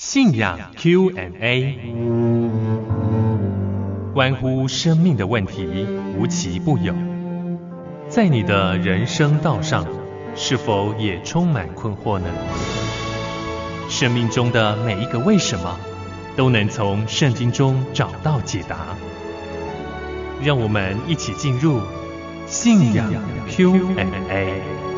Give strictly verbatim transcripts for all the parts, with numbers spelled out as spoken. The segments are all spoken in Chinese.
信仰 Q and A， 关乎生命的问题无奇不有。在你的人生道上，是否也充满困惑呢？生命中的每一个为什么，都能从圣经中找到解答。让我们一起进入信仰 Q and A。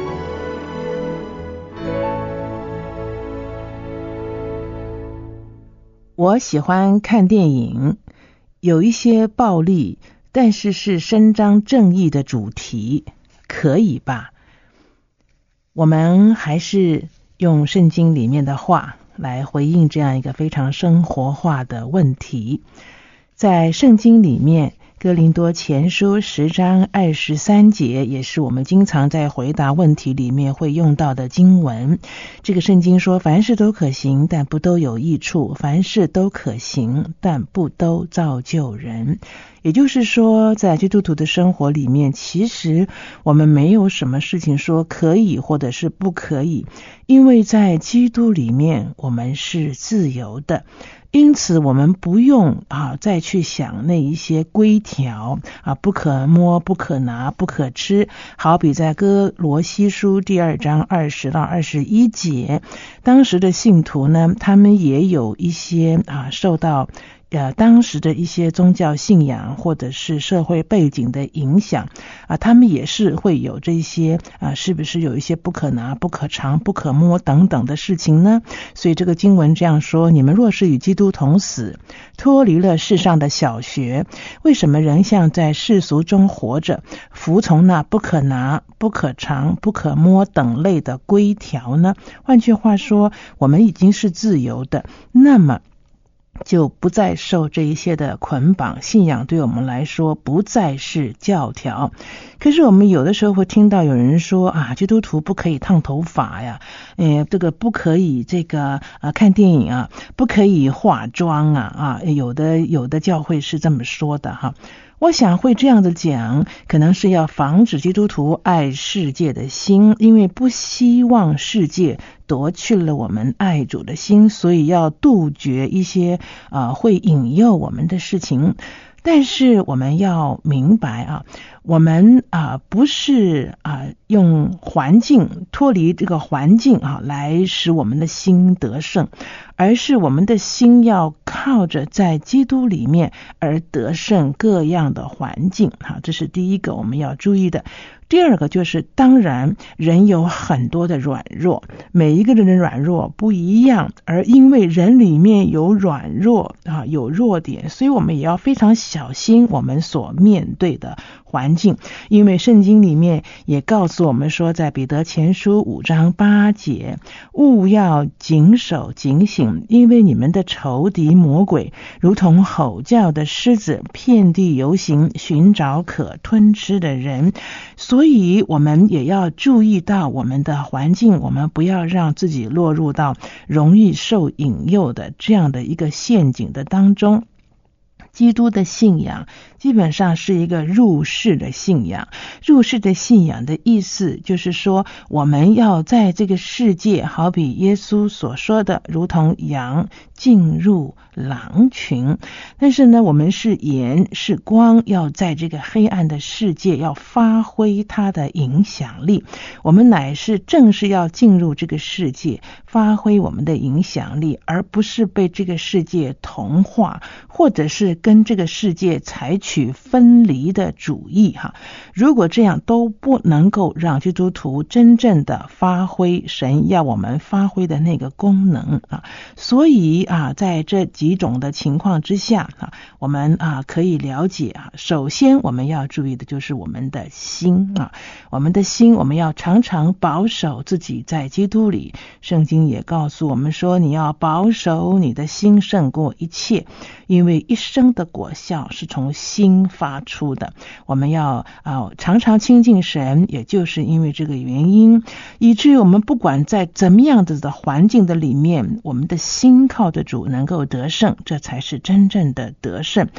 我喜欢看电影，有一些暴力，但是是伸张正义的主题，可以吧？我们还是用圣经里面的话来回应这样一个非常生活化的问题。在圣经里面，哥林多前书十章二十三节也是我们经常在回答问题里面会用到的经文。这个圣经说，凡事都可行，但不都有益处；凡事都可行，但不都造就人。也就是说，在基督徒的生活里面，其实我们没有什么事情说可以或者是不可以，因为在基督里面我们是自由的。因此我们不用啊再去想那一些规条啊，不可摸，不可拿，不可吃。好比在哥罗西书第二章二十到二十一节，当时的信徒呢，他们也有一些啊受到呃，当时的一些宗教信仰或者是社会背景的影响啊，他们也是会有这些啊，是不是有一些不可拿、不可尝、不可摸等等的事情呢？所以这个经文这样说：你们若是与基督同死，脱离了世上的小学，为什么仍像在世俗中活着，服从那不可拿、不可尝、不可摸等类的规条呢？换句话说，我们已经是自由的，那么就不再受这一些的捆绑，信仰对我们来说不再是教条。可是我们有的时候会听到有人说啊，基督徒不可以烫头发呀，呃，这个不可以这个啊看电影啊，不可以化妆啊啊，有的有的教会是这么说的哈。我想会这样的讲，可能是要防止基督徒爱世界的心，因为不希望世界夺去了我们爱主的心，所以要杜绝一些啊、呃、会引诱我们的事情。但是我们要明白啊，我们啊、呃、不是啊、呃、用环境脱离这个环境啊来使我们的心得胜，而是我们的心要靠着在基督里面而得胜各样的环境。好，这是第一个我们要注意的。第二个就是，当然人有很多的软弱，每一个人的软弱不一样，而因为人里面有软弱啊，有弱点，所以我们也要非常小心我们所面对的环境。因为圣经里面也告诉我们说，在彼得前书五章八节，务要谨守警醒，因为你们的仇敌魔鬼如同吼叫的狮子，遍地游行，寻找可吞吃的人。所以我们也要注意到我们的环境，我们不要让自己落入到容易受引诱的这样的一个陷阱的当中。基督的信仰基本上是一个入世的信仰。入世的信仰的意思就是说，我们要在这个世界，好比耶稣所说的，如同羊进入狼群。但是呢，我们是盐是光，要在这个黑暗的世界要发挥它的影响力。我们乃是正是要进入这个世界，发挥我们的影响力，而不是被这个世界同化，或者是跟这个世界采取分离的主义哈。如果这样都不能够让基督徒真正的发挥神要我们发挥的那个功能啊，所以啊，在这几种的情况之下啊，我们啊可以了解啊，首先我们要注意的就是我们的心啊，我们的心我们要常常保守自己在基督里。圣经也告诉我们说，你要保守你的心胜过一切，因为一生的果效是从心发出的。我们要啊常常亲近神，也就是因为这个原因，以至于我们不管在怎么样子的环境的里面，我们的心靠着主能够得胜，这才是真正的得胜。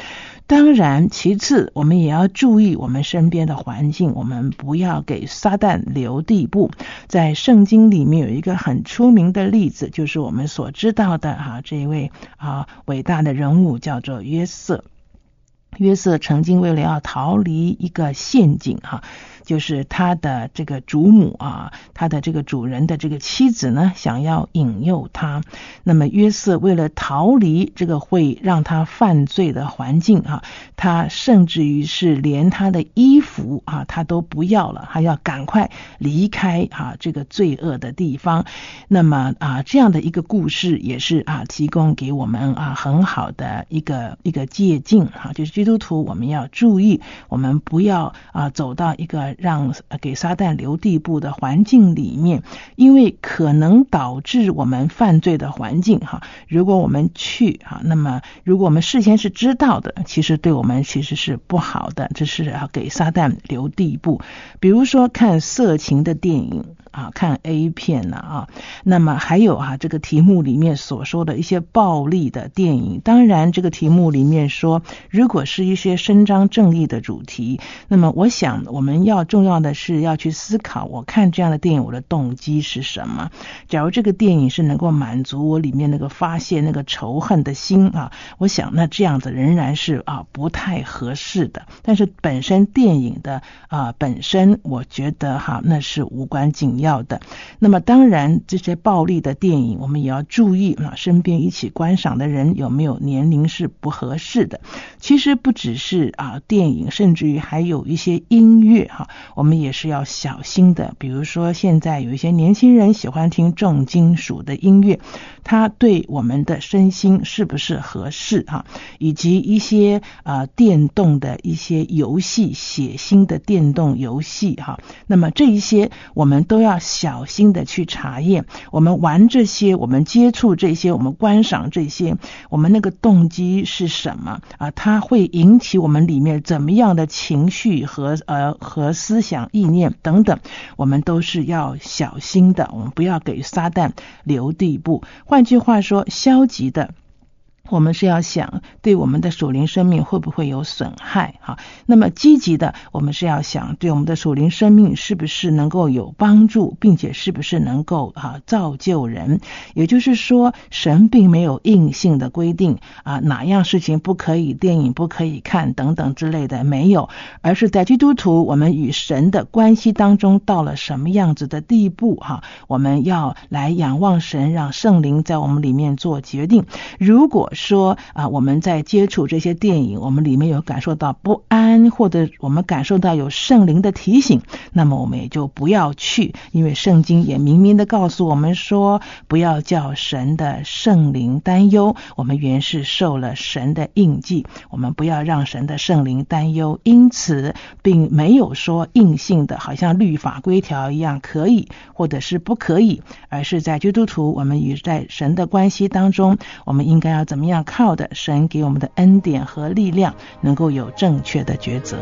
当然其次我们也要注意我们身边的环境，我们不要给撒旦留地步。在圣经里面有一个很出名的例子，就是我们所知道的啊，这一位啊伟大的人物叫做约瑟。约瑟曾经为了要逃离一个陷阱哈、啊，就是他的这个主母啊，他的这个主人的这个妻子呢，想要引诱他。那么约瑟为了逃离这个会让他犯罪的环境啊，他甚至于是连他的衣服啊，他都不要了，他要赶快离开啊这个罪恶的地方。那么啊，这样的一个故事也是啊，提供给我们啊很好的一个一个借鉴哈、啊，就是基督徒我们要注意，我们不要啊走到一个让给撒旦留地步的环境里面，因为可能导致我们犯罪的环境哈。如果我们去哈，那么如果我们事先是知道的，其实对我们其实是不好的，这是要给撒旦留地步。比如说看色情的电影啊，看 A 片啊，啊那么还有啊这个题目里面所说的一些暴力的电影。当然这个题目里面说，如果是一些伸张正义的主题，那么我想我们要重要的是要去思考，我看这样的电影我的动机是什么。假如这个电影是能够满足我里面那个发泄那个仇恨的心啊，我想那这样子仍然是啊不太合适的。但是本身电影的啊本身我觉得哈那是无关紧要的。那么当然这些暴力的电影我们也要注意啊，身边一起观赏的人有没有年龄是不合适的。其实不只是啊电影，甚至于还有一些音乐哈、啊，我们也是要小心的。比如说现在有一些年轻人喜欢听重金属的音乐，它对我们的身心是不是合适哈、啊？以及一些啊电动的一些游戏，血腥的电动游戏哈、啊，那么这一些我们都要小心的去查验。我们玩这些，我们接触这些，我们观赏这些，我们那个动机是什么啊？它会引起我们里面怎么样的情绪和呃和思想意念等等，我们都是要小心的，我们不要给撒旦留地步。换句话说，消极的我们是要想对我们的属灵生命会不会有损害哈？那么积极的我们是要想对我们的属灵生命是不是能够有帮助，并且是不是能够啊造就人。也就是说神并没有硬性的规定啊哪样事情不可以，电影不可以看等等之类的，没有，而是在基督徒我们与神的关系当中到了什么样子的地步哈，我们要来仰望神，让圣灵在我们里面做决定。如果说啊，我们在接触这些电影，我们里面有感受到不安，或者我们感受到有圣灵的提醒，那么我们也就不要去，因为圣经也明明的告诉我们说，不要叫神的圣灵担忧，我们原是受了神的印记，我们不要让神的圣灵担忧。因此并没有说硬性的好像律法规条一样可以或者是不可以，而是在基督徒我们与在神的关系当中，我们应该要怎么样靠的神给我们的恩典和力量，能够有正确的抉择。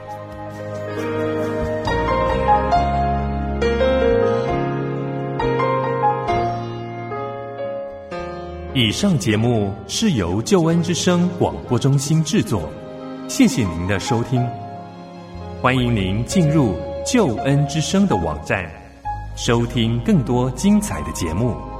以上节目是由救恩之声广播中心制作，谢谢您的收听。欢迎您进入救恩之声的网站，收听更多精彩的节目。